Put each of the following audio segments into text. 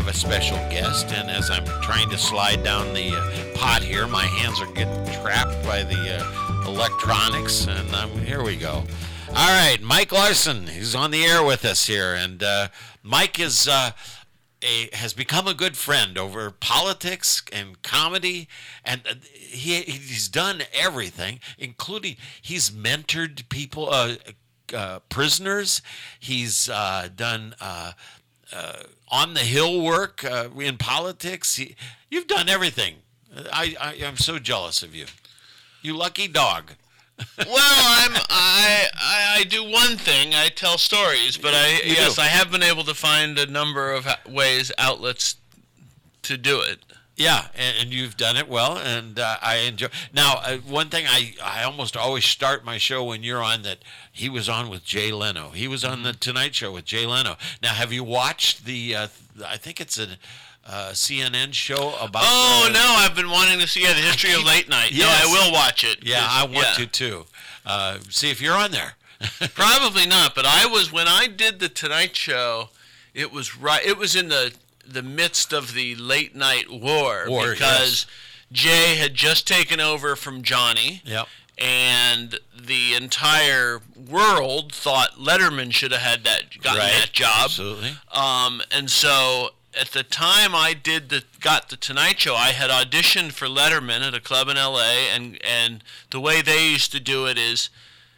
have a special guest, and as I'm trying to slide down the pot here, my hands are getting trapped by the electronics, and here we go. All right, Mike Larson, he's on the air with us here, and Mike is has become a good friend over politics and comedy, and he's done everything, including he's mentored people, prisoners. He's done on the Hill work in politics. You've done everything. I'm so jealous of you. You lucky dog. Well, I do one thing. I tell stories, but I have been able to find a number of outlets to do it. Yeah, and you've done it well, and I enjoy. Now, one thing I almost always start my show when you're on, that he was on with Jay Leno. He was on the Tonight Show with Jay Leno. Now, have you watched the? I think it's a CNN show about. Oh no, I've been wanting to see the history of late night. Yes. No, I will watch it. Yeah, I want to too. See if you're on there. Probably not, but I was when I did the Tonight Show. It was right. It was in the midst of the late night war because Jay had just taken over from Johnny. Yep. And the entire world thought Letterman should have gotten that job. Absolutely. And so at the time I got the Tonight Show, I had auditioned for Letterman at a club in L.A. and the way they used to do it is,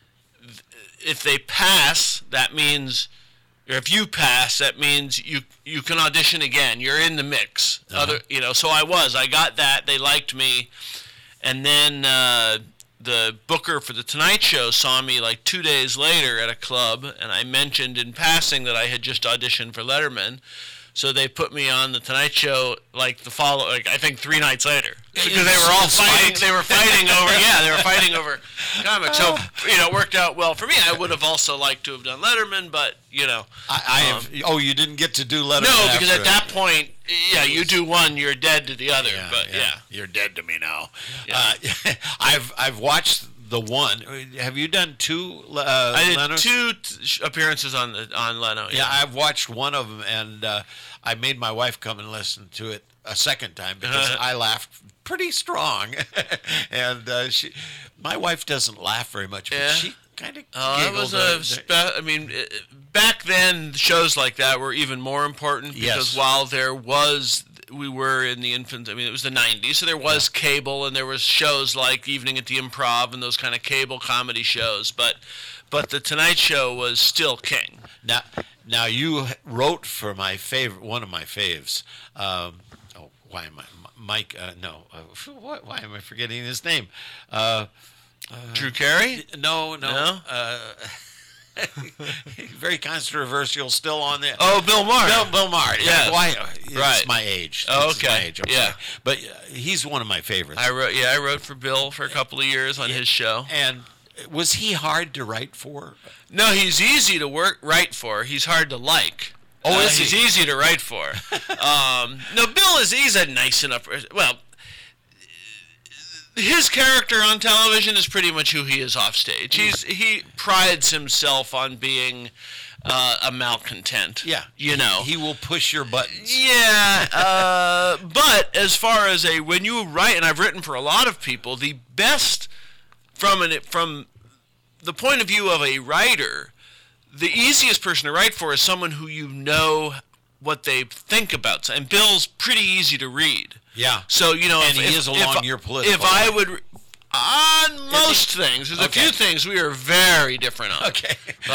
if they pass, that means, or if you pass, that means you can audition again. You're in the mix. Uh-huh. So I got that. They liked me, and then the booker for the Tonight Show saw me like 2 days later at a club, and I mentioned in passing that I had just auditioned for Letterman. So they put me on the Tonight Show I think 3 nights later, because they were all fighting. They were fighting over. Yeah, they were fighting over comics. So it worked out well for me. I would have also liked to have done Letterman, but you didn't get to do Letterman. No, because at that point, you do one, you're dead to the other. You're dead to me now. Yeah. I've watched the one. Have you done two? I did two appearances on Leno. Yeah, I've watched one of them, and I made my wife come and listen to it a second time because I laughed pretty strong, and my wife doesn't laugh very much, but she kind of giggled. Back then shows like that were even more important because while we were in the infant. It was the 90s, so there was cable, and there was shows like Evening at the Improv and those kind of cable comedy shows. But the Tonight Show was still king. Now you wrote for one of my faves. Why am I Mike? Why am I forgetting his name? Drew Carey? No. Very controversial, still on there. Oh, Bill Maher. Bill Maher. Yeah. It's my age. Oh, okay. My age. Sorry. But he's one of my favorites. I wrote for Bill for a couple of years on his show. And was he hard to write for? No, he's easy to write for. He's hard to like. Oh, is he? He's easy to write for. No, Bill he's a nice enough. Well, his character on television is pretty much who he is off stage. He prides himself on being a malcontent. Yeah, he will push your buttons. Yeah, but as far as when you write, and I've written for a lot of people, the best from the point of view of a writer, the easiest person to write for is someone who you know what they think about. And Bill's pretty easy to read. Yeah. So, he is along your political. If I would, on most things, there's a few things we are very different on. Okay.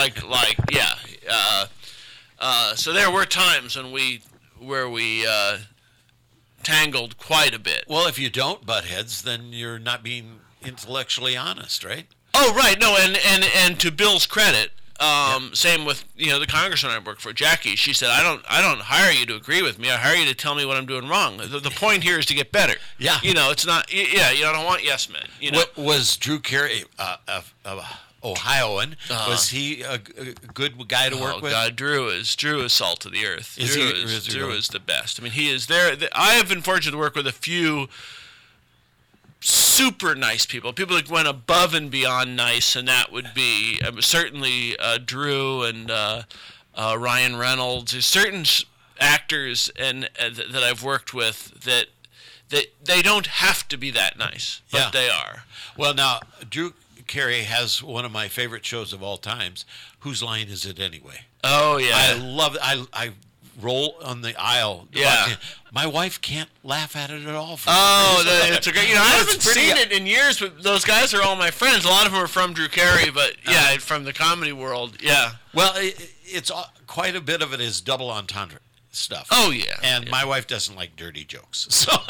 So there were times where we tangled quite a bit. Well, if you don't butt heads, then you're not being intellectually honest, right? Oh, right. No, and to Bill's credit, same with the congressman I work for, Jackie. She said, "I don't hire you to agree with me. I hire you to tell me what I'm doing wrong. The point here is to get better. Yeah, it's not. Yeah, you don't want yes men. What was Drew Carey, Ohioan? Was he a good guy to work with? God, Drew is salt of the earth. Drew is the best. He is there. I have been fortunate to work with a few super nice people that went above and beyond nice, and that would be certainly Drew and Ryan Reynolds. There's certain actors and that I've worked with that they don't have to be that nice, but they are. Well, now Drew Carey has one of my favorite shows of all times. Whose Line Is It Anyway? Oh yeah, I love it. I roll on the aisle. Yeah. My wife can't laugh at it at all. It's a great. I haven't seen it in years, but those guys are all my friends. A lot of them are from Drew Carey, but from the comedy world. Yeah. Well, it's quite a bit of it is double entendre stuff. Oh yeah. And my wife doesn't like dirty jokes,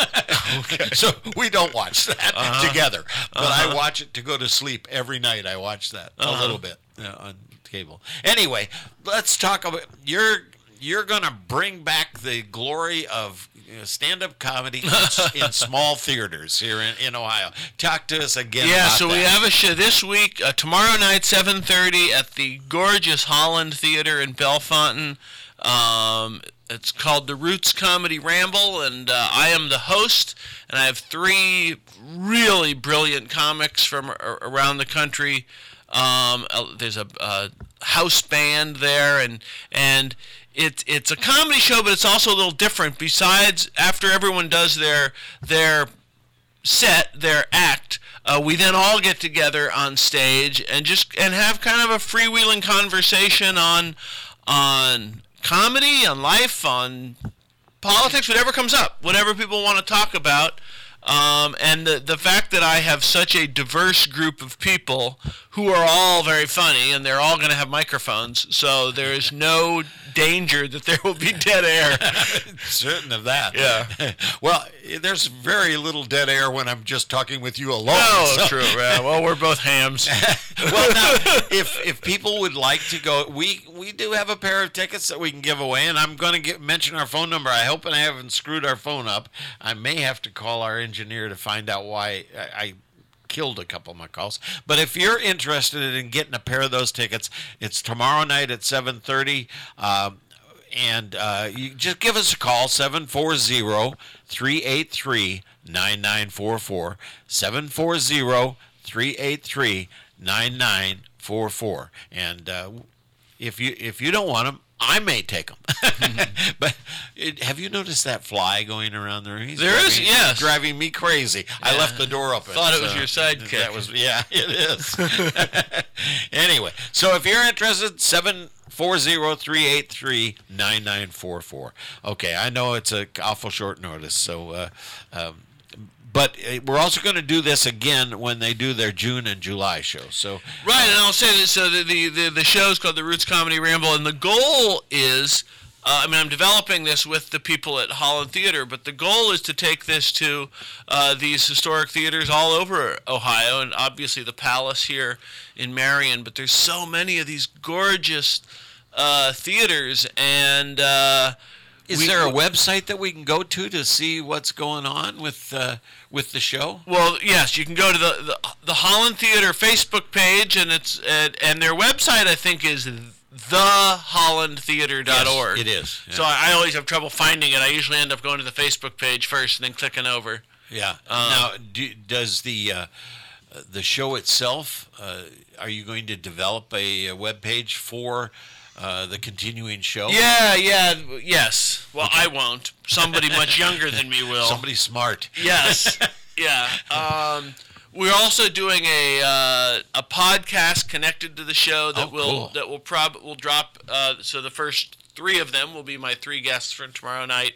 so we don't watch that together. But I watch it to go to sleep every night. I watch that a little bit on cable. Anyway, let's talk about You're going to bring back the glory of stand-up comedy in small theaters here in Ohio. Talk to us again about so that. We have a show this week, tomorrow night, 7:30 at the gorgeous Holland Theater in Bellefontaine. It's called The Roots Comedy Ramble, and I am the host, and I have 3 really brilliant comics from around the country. There's a house band there, and it's a comedy show, but it's also a little different. Besides, after everyone does their set, their act, we then all get together on stage and have kind of a freewheeling conversation on comedy, on life, on politics, whatever comes up, whatever people want to talk about. And the fact that I have such a diverse group of people who are all very funny, and they're all going to have microphones, so there is no danger that there will be dead air. Certain of that. Yeah. Well, there's very little dead air when I'm just talking with you alone. Oh, so. True. Yeah. Well, we're both hams. Well, now, if people would like to go, we do have a pair of tickets that we can give away, and I'm going to mention our phone number. I hope I haven't screwed our phone up. I may have to call our engineer to find out why I killed a couple of my calls. But if you're interested in getting a pair of those tickets, it's tomorrow night at 7:30. And you just give us a call, 740-383-9944, 740-383-9944. And if you don't want them, I may take them. But have you noticed that fly going around the room? Yes. Driving me crazy. Yeah. I left the door open. Thought it was your sidekick. It is. Anyway, so if you're interested, 740-383-9944. Okay, I know it's an awful short notice, so but we're also going to do this again when they do their June and July show. So right, and I'll say this: so the show is called The Roots Comedy Ramble, and the goal is, I'm developing this with the people at Holland Theater, but the goal is to take this to these historic theaters all over Ohio, and obviously the Palace here in Marion. But there's so many of these gorgeous theaters, and is there a website that we can go to see what's going on with the show? Well, yes, you can go to the Holland Theater Facebook page, and and their website, I think, is thehollandtheater.org. Yes, it is. Yeah. So I always have trouble finding it. I usually end up going to the Facebook page first and then clicking over. Yeah. Now, does the show itself? Are you going to develop a web page for the continuing show? Yes. Well, okay. I won't. Somebody much younger than me will. Somebody smart. Yes. Yeah. We're also doing a podcast connected to the show that will drop. So the first 3 of them will be my 3 guests for tomorrow night,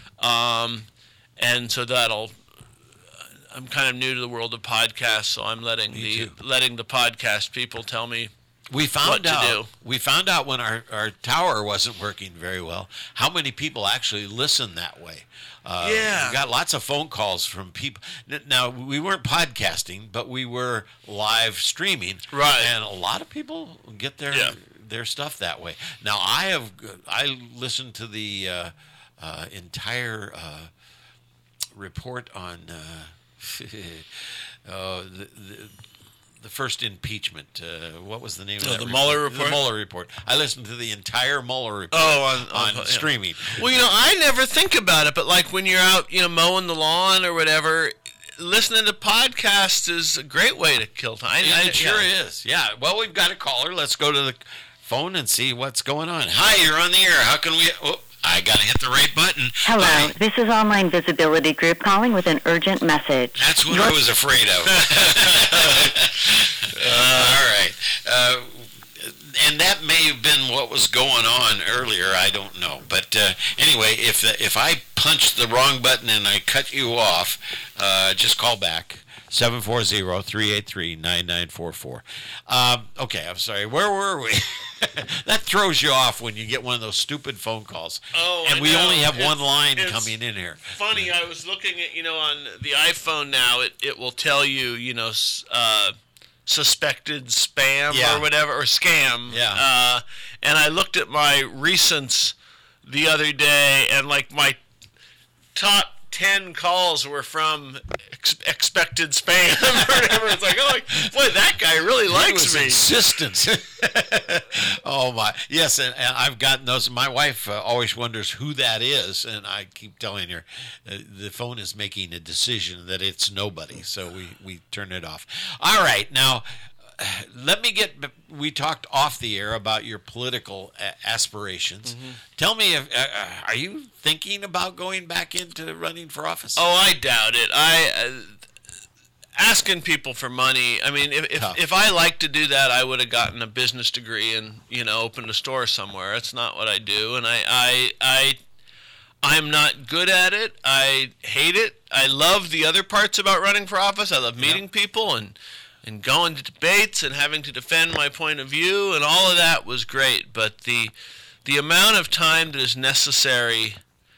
and so that'll. I'm kind of new to the world of podcasts, so I'm letting the podcast people tell me. We found out when our tower wasn't working very well how many people actually listen that way. We got lots of phone calls from people. Now, we weren't podcasting, but we were live streaming. Right. And a lot of people get their stuff that way. Now, I listened to the entire report on the first impeachment. What was the name of that? The Mueller report? The Mueller report. I listened to the entire Mueller report on streaming. Well, I never think about it, but like when you're out, mowing the lawn or whatever, listening to podcasts is a great way to kill time. It sure is. Yeah. Well, we've got a caller. Let's go to the phone and see what's going on. Hi, you're on the air. How can we... Oh, I got to hit the right button. Hello, Hi. this is Online Visibility Group calling with an urgent message. That's what I was afraid of. All right. And that may have been what was going on earlier. I don't know. But anyway, if I punched the wrong button and I cut you off, just call back. 740-383-9944. Okay, I'm sorry. Where were we? That throws you off when you get one of those stupid phone calls. Oh, and we only have one line coming in here. Funny, I was looking at, on the iPhone now, it will tell you, suspected spam or whatever, or scam. Yeah. And I looked at my recents the other day, and like my top 10 calls were from expected spam or whatever. It's like, boy, that guy really likes me. Insistence. Oh my, yes, and I've gotten those. My wife always wonders who that is, and I keep telling her the phone is making a decision that it's nobody, so we turn it off. All right, now. We talked off the air about your political aspirations. Mm-hmm. Tell me, are you thinking about going back into running for office? Oh, I doubt it. Asking people for money. I mean, if I liked to do that, I would have gotten a business degree and opened a store somewhere. That's not what I do, and I'm not good at it. I hate it. I love the other parts about running for office. I love meeting people and going to debates and having to defend my point of view, and all of that was great. But the amount of time that is necessary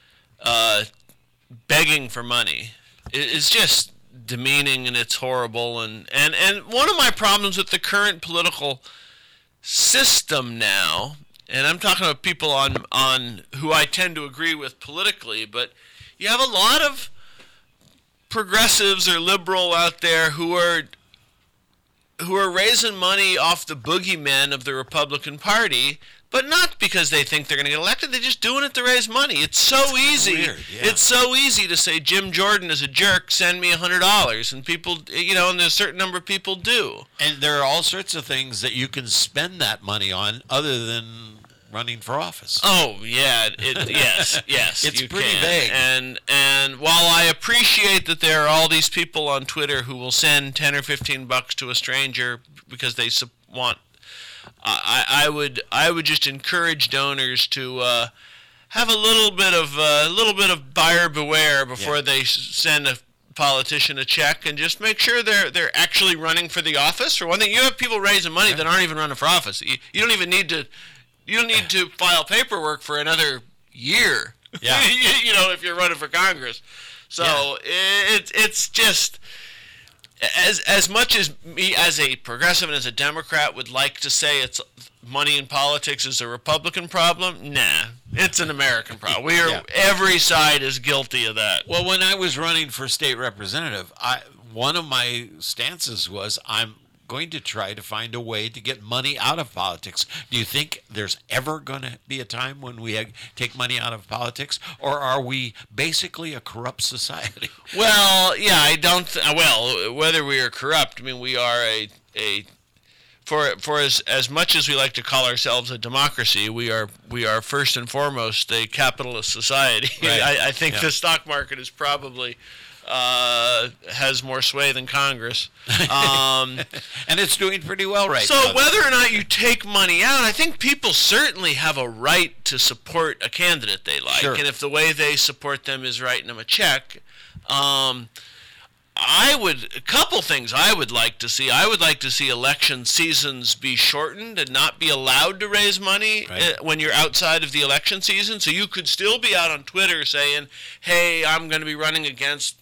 begging for money is just demeaning, and it's horrible. And one of my problems with the current political system now, and I'm talking about people on who I tend to agree with politically, but you have a lot of progressives or liberal out there who are raising money off the boogeymen of the Republican Party, but not because they think they're going to get elected. They're just doing it to raise money. It's so easy. Weird, yeah. It's so easy to say Jim Jordan is a jerk. Send me $100, and people, and there's a certain number of people do. And there are all sorts of things that you can spend that money on other than running for office. Oh yeah, yes, it's you pretty can. vague. And while I appreciate that there are all these people on Twitter who will send $10 or $15 to a stranger because they want, I would just encourage donors to have a little bit of buyer beware before they send a politician a check, and just make sure they're actually running for the office. For one thing, you have people raising money that aren't even running for office. You don't even need to. You don't need to file paperwork for another year. Yeah. If you're running for Congress. So it's just as much as me as a progressive and as a Democrat would like to say it's money in politics is a Republican problem. Nah, it's an American problem. Every side is guilty of that. Well, when I was running for state representative, one of my stances was I'm going to try to find a way to get money out of politics. Do you think there's ever going to be a time when we take money out of politics, or are we basically a corrupt society? Well, yeah, I don't. Whether we are corrupt, I mean, we are for as much as we like to call ourselves a democracy, we are first and foremost a capitalist society. Right. I think the stock market is probably. Has more sway than Congress. And it's doing pretty well right now. So whether or not you take money out, I think people certainly have a right to support a candidate they like. Sure. And if the way they support them is writing them a check, a couple things I would like to see. I would like to see election seasons be shortened and not be allowed to raise money when you're outside of the election season. So you could still be out on Twitter saying, hey, I'm going to be running against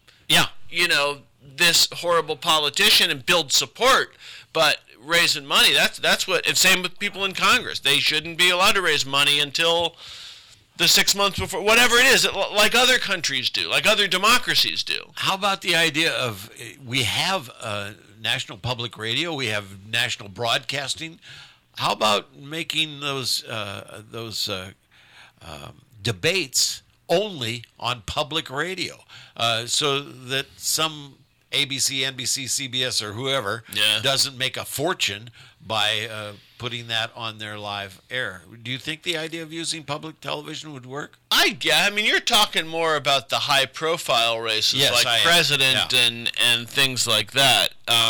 this horrible politician, and build support, but raising money, that's what, and same with people in Congress. They shouldn't be allowed to raise money until the 6 months before, whatever it is, like other countries do, like other democracies do. How about the idea of, we have national public radio, we have national broadcasting. How about making those debates only on public radio, so that some ABC, NBC, CBS, or whoever doesn't make a fortune by putting that on their live air. Do you think the idea of using public television would work? I mean, you're talking more about the high-profile races, Yes, like I am. president Yeah. and things like that.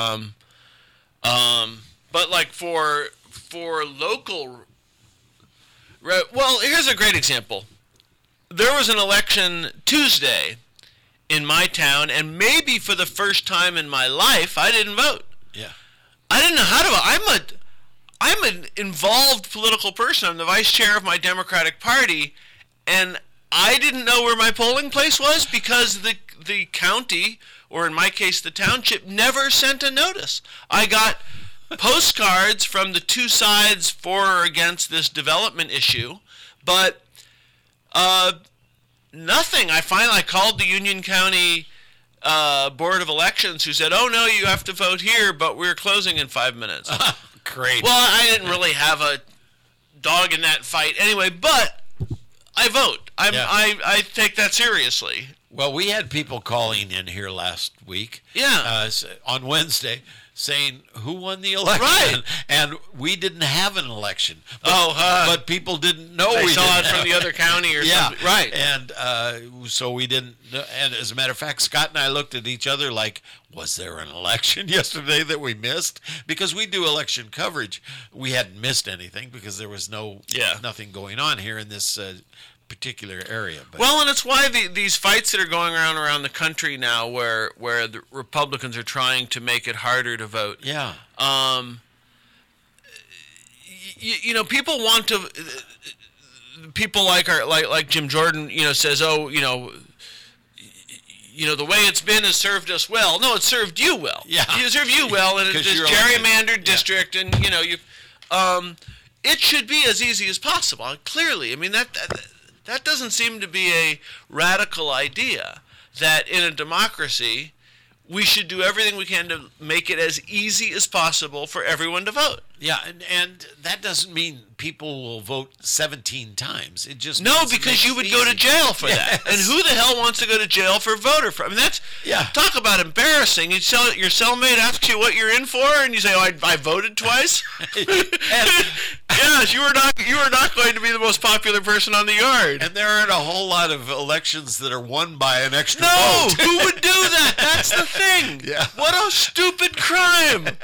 But like for local, well, here's a great example. There was an election Tuesday in my town, and maybe for the first time in my life, I didn't vote. Yeah. I didn't know how to vote. I'm an involved political person. I'm the vice chair of my Democratic Party, and I didn't know where my polling place was because the county, or in my case the township, never sent a notice. I got postcards from the two sides for or against this development issue, but nothing. I called the Union County Board of Elections, who said, "Oh no, you have to vote here, but we're closing in 5 minutes." Great. Well, I didn't really have a dog in that fight anyway, but I vote. I take that seriously. Well, we had people calling in here last week. Yeah. On Wednesday, saying who won the election, Right. and we didn't have an election. But people didn't know They we saw didn't it from have the other county or Yeah, something. Right. And so we didn't. And as a matter of fact, Scott and I looked at each other like, was there an election yesterday that we missed? Because we do election coverage. We hadn't missed anything because there was nothing going on here in this particular area. But Well, and it's why these fights that are going around the country now, where the Republicans are trying to make it harder to vote. yeah, You know, people want to. People like Jim Jordan, says, "Oh, the way it's been has served us well." No, it served you well. Yeah. It served you well, and it's 'Cause this you're gerrymandered district, and it should be as easy as possible. Clearly, I mean that doesn't seem to be a radical idea. That in a democracy, we should do everything we can to make it as easy as possible for everyone to vote. yeah, and that doesn't mean people will vote 17 times. It just No, means it because makes you it would go to easy. jail for Yes. that. And who the hell wants to go to jail for voter fraud? I mean, that's Yeah. talk about embarrassing. Your cellmate asks you what you're in for, and you say, "Oh, I voted twice." Yes, you were not going to be the most popular person on the yard. And there aren't a whole lot of elections that are won by an extra No, vote. who would do that? That's the thing. Yeah. What a stupid crime.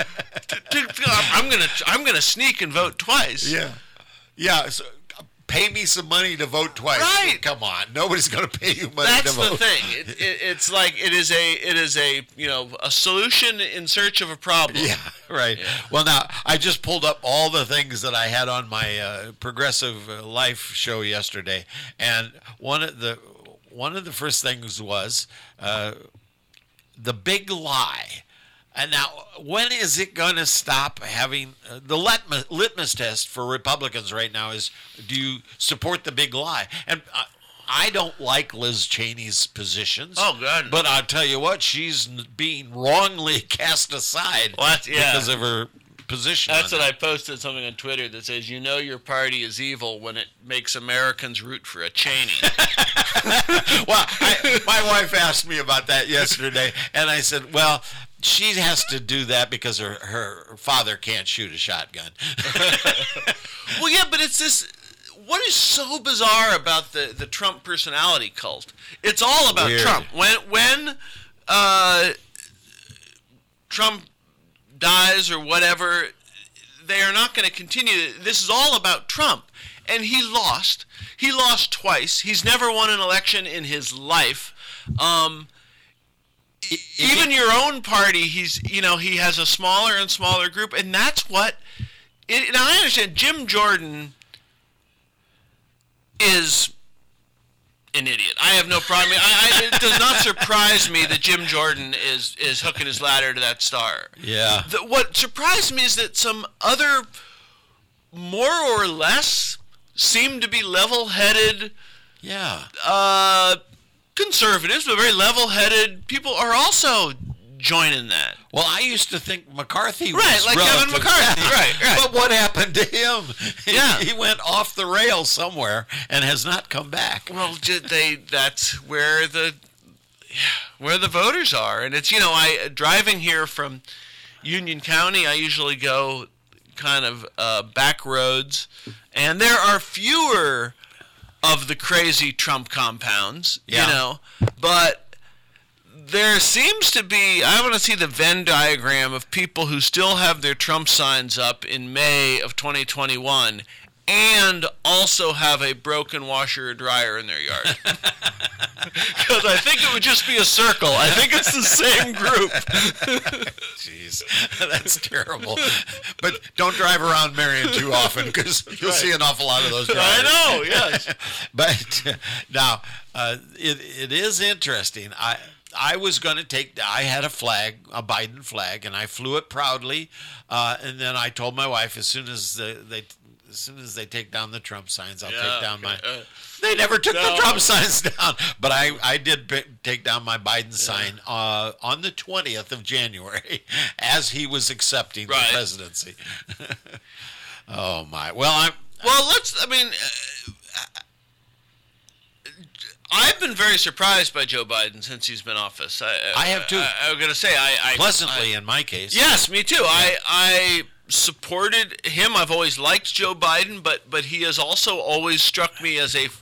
I'm gonna sneak and vote twice. Yeah. Yeah. So, pay me some money to vote twice. Right. Come on. Nobody's going to pay you money That's to vote. the thing. It's like it is a a solution in search of a problem. Yeah, right. Yeah. Well, now, I just pulled up all the things that I had on my Progressive Life show yesterday, and one of the first things was the big lie. And now, when is it going to stop having the litmus test for Republicans right now is, do you support the big lie? And I don't like Liz Cheney's positions. Oh, God. But I'll tell you what, she's being wrongly cast aside because of her position. That's on what that. I posted something on Twitter that says, "You know your party is evil when it makes Americans root for a Cheney." Well, my wife asked me about that yesterday, and I said, well, she has to do that because her father can't shoot a shotgun. Well, yeah, but it's this. What is so bizarre about the Trump personality cult? It's all about Weird. Trump. When Trump dies or whatever, they are not going to continue. This is all about Trump. And he lost. He lost twice. He's never won an election in his life. Even your own party, he has a smaller and smaller group, and that's what. Now I understand Jim Jordan is an idiot. I have no problem. It does not surprise me that Jim Jordan is hooking his ladder to that star. Yeah. What surprised me is that some other, more or less, seem to be level-headed. Yeah. Conservatives, but very level-headed people are also joining that. Well, I used to think McCarthy was Right, like Kevin relative. McCarthy. Right. But what happened to him? Yeah. He went off the rails somewhere and has not come back. Well, that's where the voters are, and it's I driving here from Union County. I usually go kind of back roads, and there are fewer of the crazy Trump compounds, but there seems to be, I want to see the Venn diagram of people who still have their Trump signs up in May of 2021 and also have a broken washer or dryer in their yard. Because I think it would just be a circle. I think it's the same group. Jeez, that's terrible. But don't drive around Marion too often, because you'll see an awful lot of those drivers. I know, yes. But now, it is interesting. I was going to I had a flag, a Biden flag, and I flew it proudly. And then I told my wife, as soon as they take down the Trump signs, I'll take down my. They never took the Trump signs down, but I did take down my Biden sign on the 20th of January as he was accepting the presidency. Oh my! I've been very surprised by Joe Biden since he's been in office. I have too. I'm going to say pleasantly in my case. Yes, me too. I supported him. I've always liked Joe Biden, but he has also always struck me as I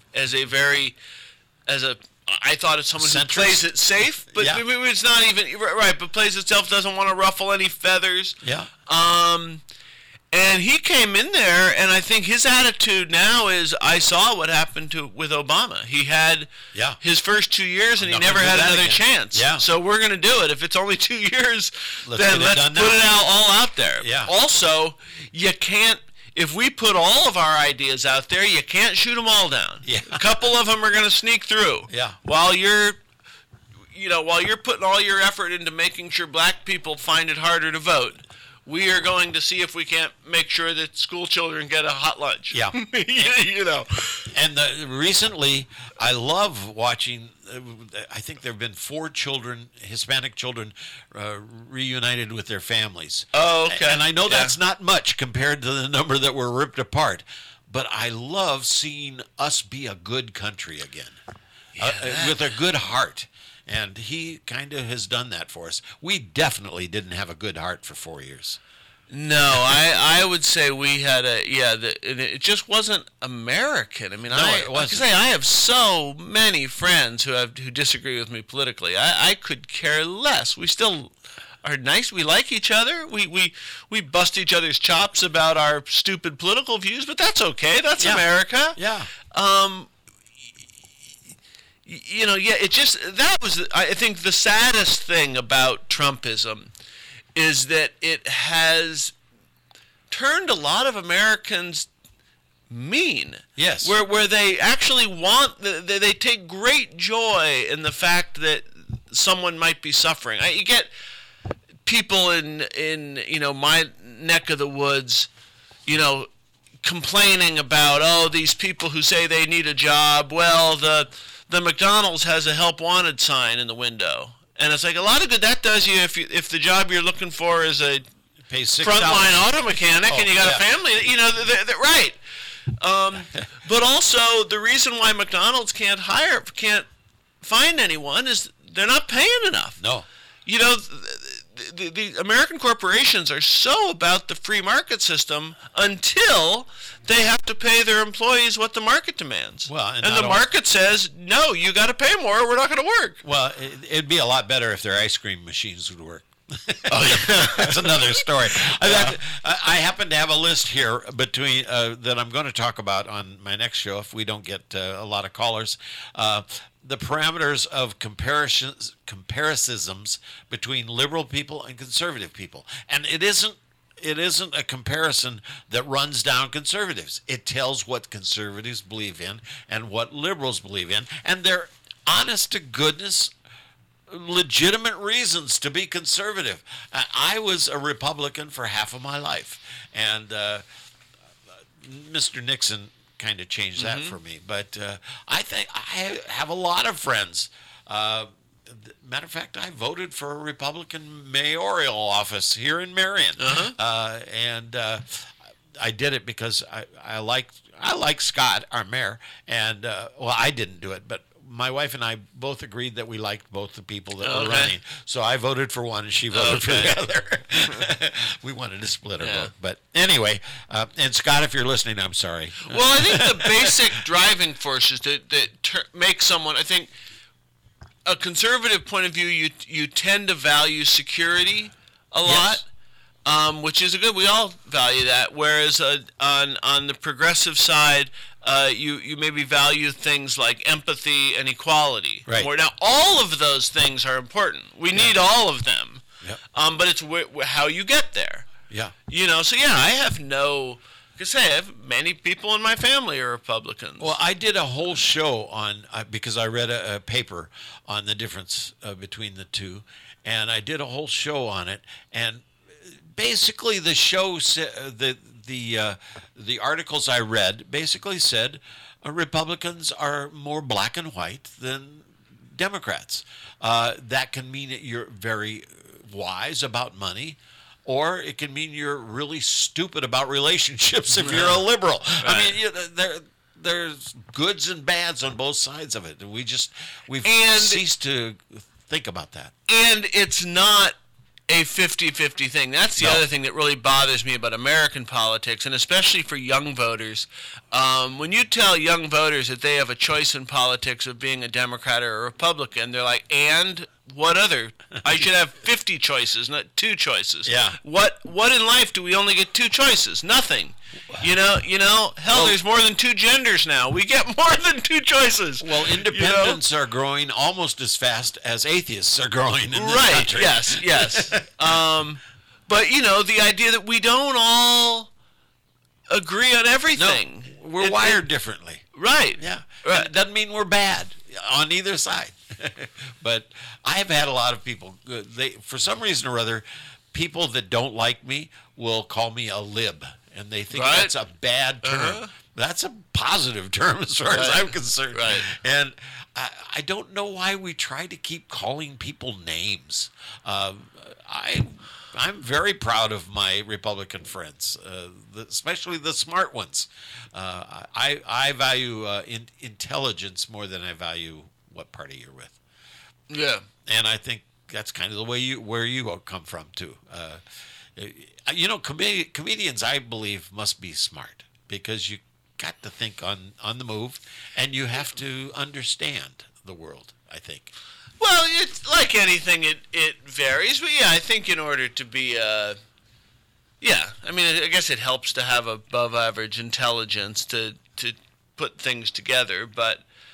thought it's someone who plays it safe, but it's not even right. But plays itself, doesn't want to ruffle any feathers. Yeah. And he came in there, and I think his attitude now is, I saw what happened with Obama. He had his first 2 years, and he never had another chance. Yeah. So we're going to do it. If it's only 2 years, then let's put it all out there. Yeah. Also, you can't, if we put all of our ideas out there, you can't shoot them all down. Yeah. A couple of them are going to sneak through. Yeah. While you're putting all your effort into making sure black people find it harder to vote, we are going to see if we can't make sure that school children get a hot lunch. Yeah. And recently, I love watching, I think there have been 4 Hispanic children, reunited with their families. Oh, okay. And I know that's not much compared to the number that were ripped apart, but I love seeing us be a good country again, with a good heart. And he kind of has done that for us. We definitely didn't have a good heart for 4 years. No, I would say we had it just wasn't American. I mean, it wasn't. Like I say, I have so many friends who disagree with me politically. I could care less. We still are nice. We like each other. We bust each other's chops about our stupid political views, but that's okay. That's America. Yeah. That was, I think, the saddest thing about Trumpism is that it has turned a lot of Americans mean. Yes. Where they actually they take great joy in the fact that someone might be suffering. You get people in my neck of the woods, complaining about, these people who say they need a job. Well, the McDonald's has a help wanted sign in the window, and it's like a lot of good that does you if the job you're looking for is a frontline auto mechanic and you got a family. They're right. But also the reason why McDonald's can't find anyone is they're not paying enough. No. The American corporations are so about the free market system until they have to pay their employees what the market demands. Well, and the market says, no, you got to pay more, we're not going to work. Well, it'd be a lot better if their ice cream machines would work. That's another story. I happen to have a list here between that I'm going to talk about on my next show if we don't get a lot of callers. The parameters of comparisons between liberal people and conservative people, and it isn't a comparison that runs down conservatives. It tells what conservatives believe in and what liberals believe in, and they're honest to goodness legitimate reasons to be conservative. I was a Republican for half of my life, and Mr. Nixon kind of changed that for me. But I think I have a lot of friends. Matter of fact, I voted for a Republican mayoral office here in Marion, and I did it because I like Scott, our mayor, and I didn't do it, but my wife and I both agreed that we liked both the people that were Okay. running. So I voted for one and she voted for the other. We wanted to split our vote. But anyway, and Scott, if you're listening, I'm sorry. Well, I think the basic driving forces that make someone, I think, a conservative point of view, you tend to value security a lot, which is a good. We all value that. Whereas on the progressive side, you maybe value things like empathy and equality. Right. Now, all of those things are important. We need all of them. Yep. But it's how you get there. Yeah. So I have no. Like I say, I have many people in my family are Republicans. Well, I did a whole show on because I read a paper on the difference between the two, and I did a whole show on it. And basically, the show the articles I read basically said Republicans are more black and white than Democrats. That can mean that you're very wise about money. Or it can mean you're really stupid about relationships if you're a liberal. Right. I mean, there's goods and bads on both sides of it. We've ceased to think about that. And it's not a 50-50 thing. That's the other thing that really bothers me about American politics, and especially for young voters. When you tell young voters that they have a choice in politics of being a Democrat or a Republican, they're like, and what other? I should have 50 choices, not 2 choices. Yeah. What in life do we only get 2 choices? Nothing. Hell, there's more than 2 genders now. We get more than 2 choices. Well, independents are growing almost as fast as atheists are growing in this Right. country. Yes. But the idea that we don't all agree on everything. No, we're wired differently. Right. Yeah. Right. And it doesn't mean we're bad on either side. But I have had a lot of people, for some reason or other, people that don't like me will call me a lib. And they think that's a bad term. That's a positive term as far as I'm concerned. Right. And I don't know why we try to keep calling people names. I'm very proud of my Republican friends, especially the smart ones. I value intelligence more than I value what party you're with. Yeah. And I think that's kind of the way where you come from too. Comedians, I believe, must be smart because you got to think on the move, and you have to understand the world, I think. Well, it's like anything, it varies. But I think in order to be I guess it helps to have above average intelligence to put things together. But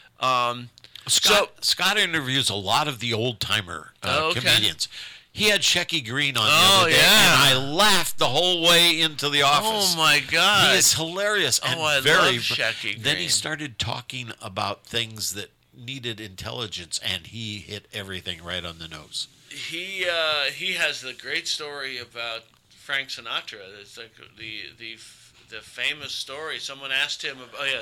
Scott interviews a lot of the old timer comedians. He had Shecky Green on the other day, and I laughed the whole way into the office. Oh my God, he is hilarious and I very. love Shecky Green. Then he started talking about things that needed intelligence, and he hit everything right on the nose. He has the great story about Frank Sinatra. It's like the famous story. Someone asked him.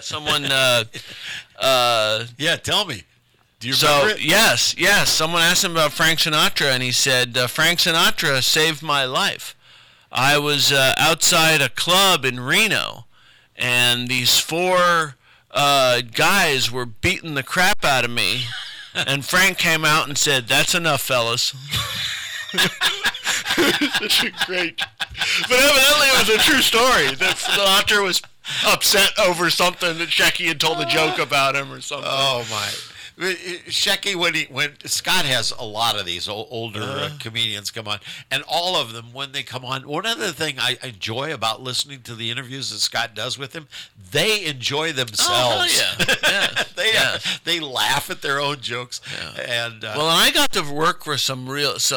Yeah, tell me. Do you remember it? Yes. Someone asked him about Frank Sinatra, and he said, Frank Sinatra saved my life. I was outside a club in Reno, and these 4 guys were beating the crap out of me, and Frank came out and said, "That's enough, fellas." Great. But evidently it was a true story. That Sinatra was upset over something that Shecky had told a joke about him or something. Oh, my. Shecky, when Scott has a lot of these older comedians come on, and all of them, when they come on, one other thing I enjoy about listening to the interviews that Scott does with them, they enjoy themselves. Oh, yeah. They laugh at their own jokes. Yeah. And I got to work with some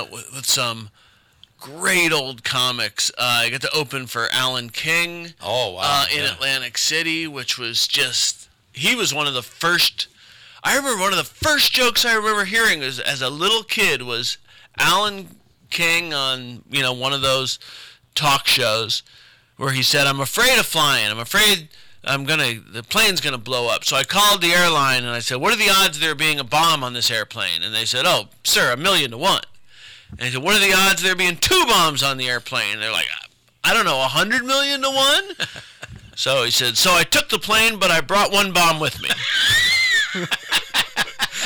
great old comics. I got to open for Alan King. Oh, wow. In Atlantic City, which was just, he was one of the first. I remember one of the first jokes I remember hearing as a little kid was Alan King on, one of those talk shows where he said, "I'm afraid of flying. I'm afraid the plane's gonna blow up." So I called the airline and I said, "What are the odds of there being a bomb on this airplane?" And they said, "Oh, sir, 1,000,000 to 1." And he said, "What are the odds of there being 2 bombs on the airplane?" And they're like, "I don't know, 100,000,000 to 1?" So he said, "So I took the plane, but I brought 1 bomb with me."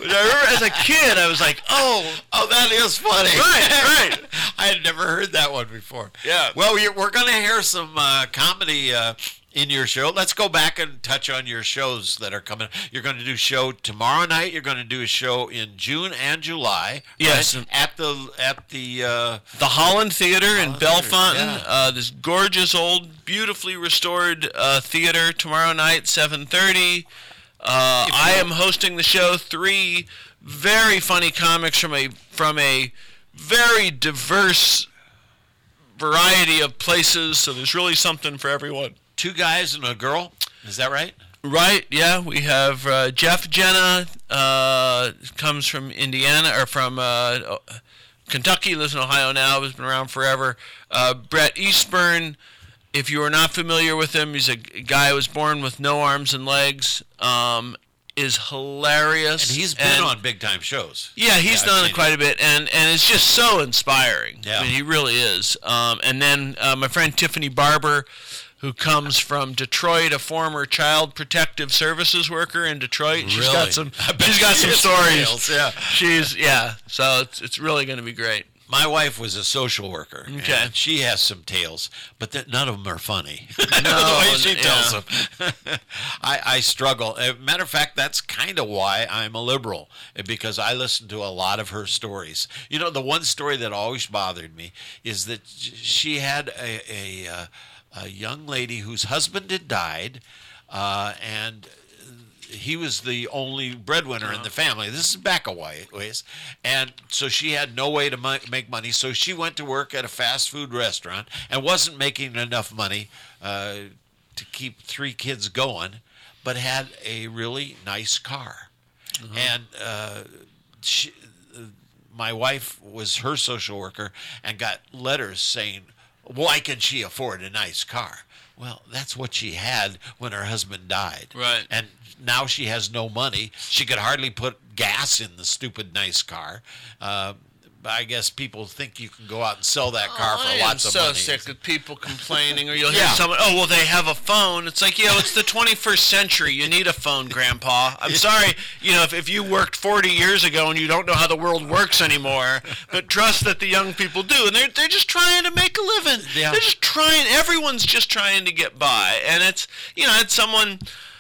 Which I remember as a kid, I was like, oh, that is funny. right. I had never heard that one before. Yeah. Well, we're going to hear some comedy in your show. Let's go back and touch on your shows that are coming. You're going to do a show tomorrow night. You're going to do a show in June and July. Yes. Right? At the Holland Theater in Bellefontaine. yeah. This gorgeous old, beautifully restored theater tomorrow night, 7:30. I am hosting the show. 3 very funny comics from a very diverse variety of places. So there's really something for everyone. 2 guys and a girl. Is that right? Right, yeah. We have Jeff Jenna, comes from Indiana, or from Kentucky, lives in Ohio now, has been around forever. Brett Eastburn, if you are not familiar with him, he's a guy who was born with no arms and legs, is hilarious. And he's been on big-time shows. Yeah, he's done it quite a bit, and it's just so inspiring. Yeah. I mean, he really is. And then my friend Tiffany Barber, who comes from Detroit, a former child protective services worker in Detroit. She's Really? got some stories. Yeah. So it's really going to be great. My wife was a social worker. Okay. And she has some tales, but none of them are funny. No, the way she tells yeah. them. I struggle. Matter of fact, that's kind of why I'm a liberal, because I listen to a lot of her stories. You know, the one story that always bothered me is that she had a young lady whose husband had died, and he was the only breadwinner in the family. This is back a ways. And so she had no way to make money. So she went to work at a fast food restaurant and wasn't making enough money to keep 3 kids going, but had a really nice car. And my wife was her social worker and got letters saying, why can she afford a nice car? Well, that's what she had when her husband died. Right. And now she has no money. She could hardly put gas in the stupid nice car. I guess people think you can go out and sell that car for lots of money. I'm so sick of people complaining, or you'll hear Yeah. someone, oh, well, they have a phone. It's like, it's the 21st century. You need a phone, Grandpa. I'm sorry, if you worked 40 years ago and you don't know how the world works anymore, but trust that the young people do, and they're just trying to make a living. Yeah. They're just trying. Everyone's just trying to get by, and it's someone.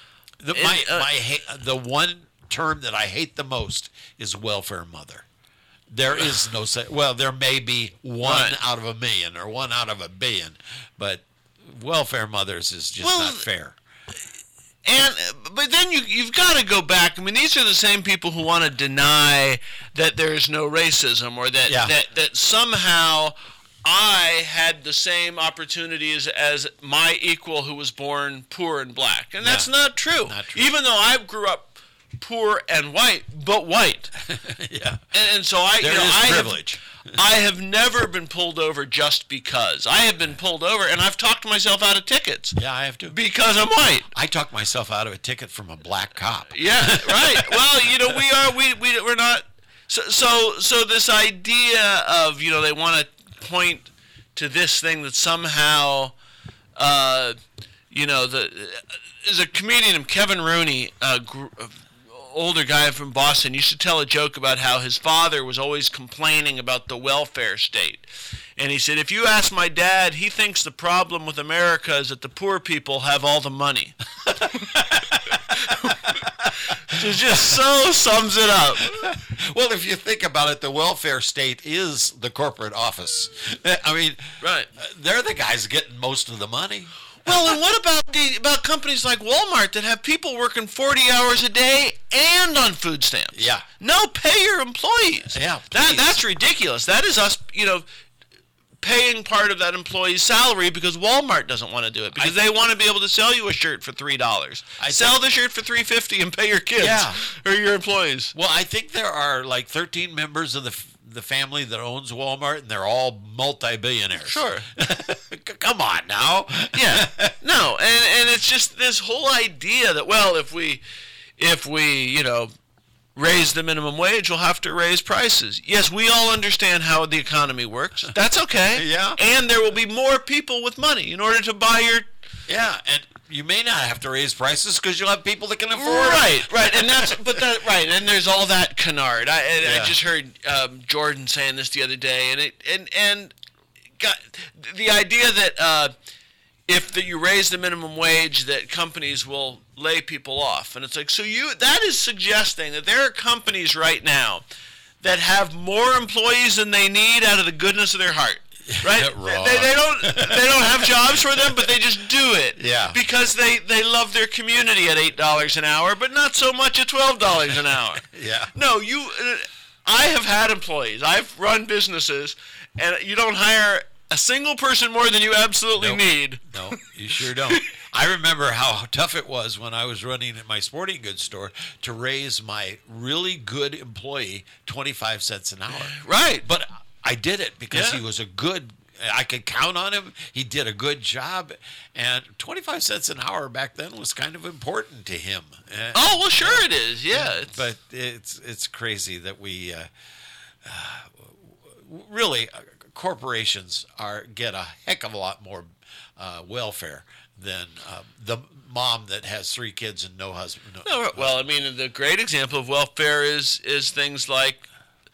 The one term that I hate the most is welfare mother. There is no there may be one out of a million or one out of a billion, but welfare mothers is just not fair. But then you've got to go back. I mean, these are the same people who want to deny that there is no racism, or that somehow I had the same opportunities as my equal who was born poor and black, and that's not true. Not true. Even though I grew up poor and white, but white. Yeah. And so I privilege. I have never been pulled over just because. I have been pulled over, and I've talked myself out of tickets. Yeah, I have to. Because I'm white. I talked myself out of a ticket from a black cop. Yeah, right. Well, we're not. So this idea of they want to point to this thing that somehow, there's a comedian named Kevin Rooney, older guy from Boston, used to tell a joke about how his father was always complaining about the welfare state. And he said, if you ask my dad, he thinks the problem with America is that the poor people have all the money. It just so sums it up. Well, if you think about it, the welfare state is the corporate office. I mean, right. They're the guys getting most of the money. Well, and what about companies like Walmart that have people working 40 hours a day and on food stamps? Yeah. No, pay your employees. Yeah, that's ridiculous. That is us, paying part of that employee's salary because Walmart doesn't want to do it because they want to be able to sell you a shirt for $3. Sell the shirt for $3.50 and pay your kids or your employees. Well, I think there are like 13 members of the family that owns Walmart, and they're all multi-billionaires. Sure. Come on now. Yeah. No, and it's just this whole idea that, well, if we raise the minimum wage, we'll have to raise prices. Yes, we all understand how the economy works. That's okay. Yeah. And there will be more people with money in order to buy your... Yeah, and you may not have to raise prices because you'll have people that can afford it. Right, and there's all that canard. I just heard Jordan saying this the other day, and got the idea that if you raise the minimum wage, that companies will lay people off, and it's like, so that is suggesting that there are companies right now that have more employees than they need out of the goodness of their heart. Right? They don't have jobs for them, but they just do it. Yeah. Because they love their community at $8 an hour, but not so much at $12 an hour. Yeah. No, I have had employees. I've run businesses, and you don't hire a single person more than you absolutely need. No, you sure don't. I remember how tough it was when I was running at my sporting goods store to raise my really good employee 25 cents an hour. Right. But I did it because he was I could count on him. He did a good job. And 25 cents an hour back then was kind of important to him. Oh, well, sure it is. Yeah. But it's crazy that we really, corporations get a heck of a lot more welfare than the mom that has 3 kids and no husband. No, well, I mean, the great example of welfare is things like,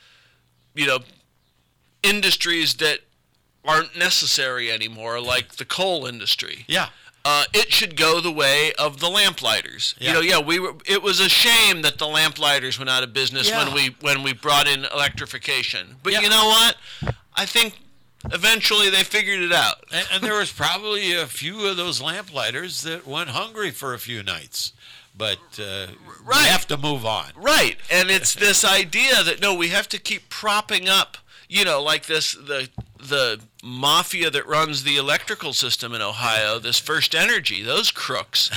industries that aren't necessary anymore, like the coal industry. Yeah. It should go the way of the lamplighters. Yeah. It was a shame that the lamplighters went out of business Yeah. when we brought in electrification. But Yeah. you know what? I think eventually they figured it out. And there was probably a few of those lamplighters that went hungry for a few nights. But we have to move on. Right. And it's this idea that, no, we have to keep propping up, like this, the mafia that runs the electrical system in Ohio, this First Energy, those crooks,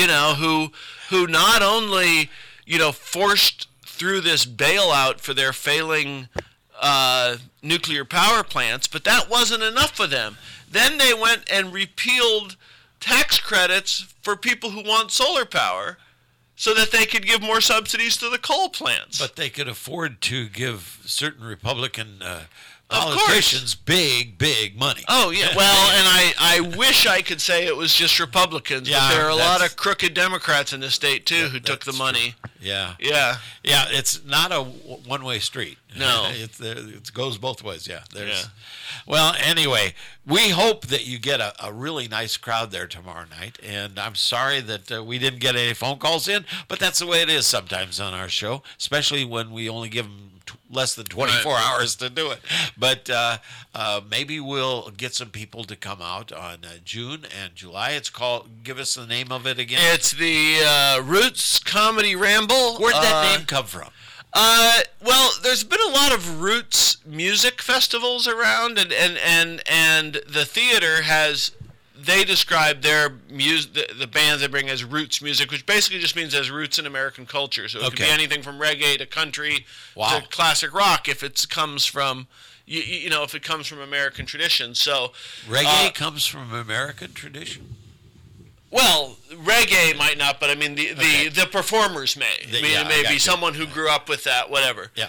who not only, forced through this bailout for their failing nuclear power plants, but that wasn't enough for them. Then they went and repealed tax credits for people who want solar power so that they could give more subsidies to the coal plants. But they could afford to give certain Republican politicians big money. Oh, yeah. Well, and I wish I could say it was just Republicans, but there are a lot of crooked Democrats in this state, too, who took the money. True. Yeah. Yeah. Yeah, it's not a one-way street. No. It goes both ways, yeah. Well, anyway, we hope that you get a really nice crowd there tomorrow night, and I'm sorry that we didn't get any phone calls in, but that's the way it is sometimes on our show, especially when we only give them less than 24 hours to do it. But maybe we'll get some people to come out on June and July. It's called, give us the name of it again. It's the Roots Comedy Ramble. Where'd that name come from? Well, there's been a lot of Roots music festivals around, and the theater has. They describe their music, the bands they bring as roots music, which basically just means as roots in American culture. So it could be anything from reggae to country to classic rock if it comes from, if it comes from American tradition. So reggae comes from American tradition. Well, reggae might not, but I mean the performers may. It may be someone who grew up with that, whatever. Yeah.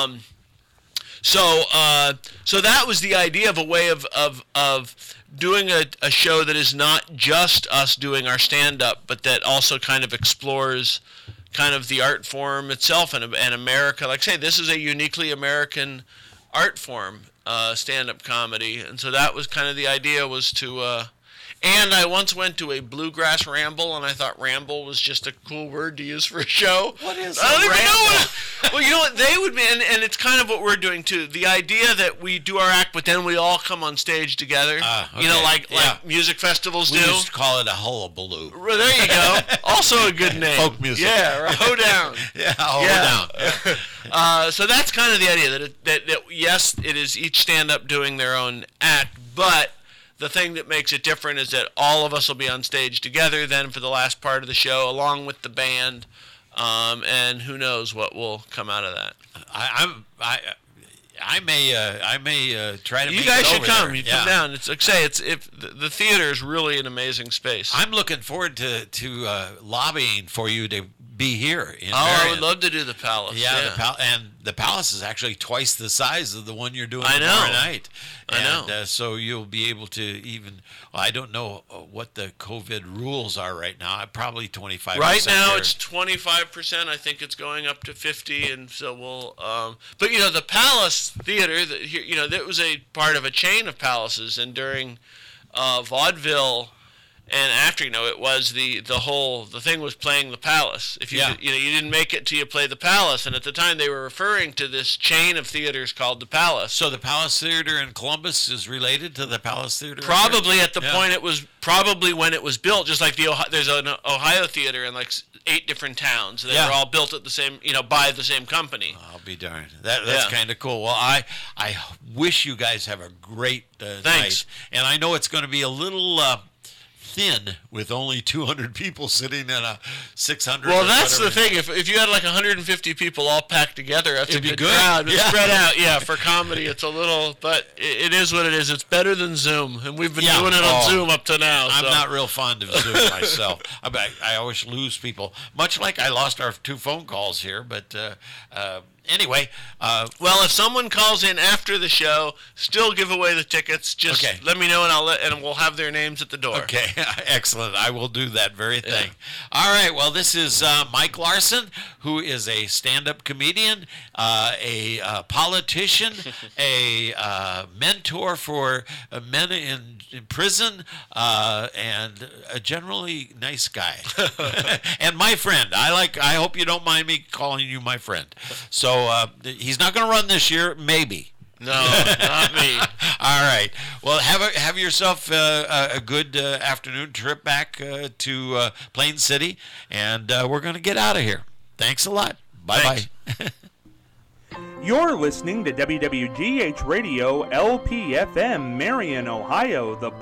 So that was the idea of a way of doing a show that is not just us doing our stand-up, but that also kind of explores kind of the art form itself and America. Like I say, this is a uniquely American art form, stand-up comedy. And so that was kind of the idea, was to... And I once went to a bluegrass ramble, and I thought ramble was just a cool word to use for a show. What is I don't even ramble? know what. Well, you know what they would be, and it's kind of what we're doing too. The idea that we do our act, but then we all come on stage together. Okay. Like music festivals We do. used to call it a hullabaloo. Well, there you go. Also a good name. Folk music. Yeah, or Ho Down. Yeah, hold down. So that's kind of the idea that yes, it is each stand-up doing their own act, but the thing that makes it different is that all of us will be on stage together then for the last part of the show, along with the band, and who knows what will come out of that. I may try to. You make guys it should over come. there. You come down. It's like say the theater is really an amazing space. I'm looking forward to lobbying for you to be here in I Marion. would love to do the Palace. Yeah, and the Palace is actually twice the size of the one you're doing I know. tomorrow night. I know. And so you'll be able to even. Well, I don't know what the COVID rules are right now. Probably 25%. Right now there. it's 25%. I think it's going up to 50, and so we'll. But the Palace Theater, that was a part of a chain of palaces, and during vaudeville. And after, it was the thing was playing the Palace. If you you didn't make it till you play the Palace, and at the time they were referring to this chain of theaters called the Palace. So the Palace Theater in Columbus is related to the Palace Theater? Probably at the point it was, probably when it was built, just like there's an Ohio theater in like 8 different towns. They were all built at the same, by the same company. I'll be darned. That's kind of cool. Well, I wish you guys have a great night. And I know it's going to be a little thin with only 200 people sitting in a 600. Well, that's the thing. If you had like 150 people all packed together, that's It'd a be good crowd. But spread out, for comedy, it's a little, but it is what it is. It's better than Zoom, and we've been doing it on Zoom up to now. I'm not real fond of Zoom myself. I always lose people, much like I lost our 2 phone calls here. But anyway, well, if someone calls in after the show, still give away the tickets. Just let me know, and we'll have their names at the door. Okay, excellent. I will do that very thing. All right. Well, this is Mike Larson, who is a stand-up comedian, a politician, a mentor for men in prison, and a generally nice guy, and my friend. I hope you don't mind me calling you my friend. So he's not going to run this year, maybe. No, not me. All right. Well, have yourself a good afternoon trip back to Plain City, and we're going to get out of here. Thanks a lot. Bye-bye. You're listening to WWGH Radio LPFM, Marion, Ohio, the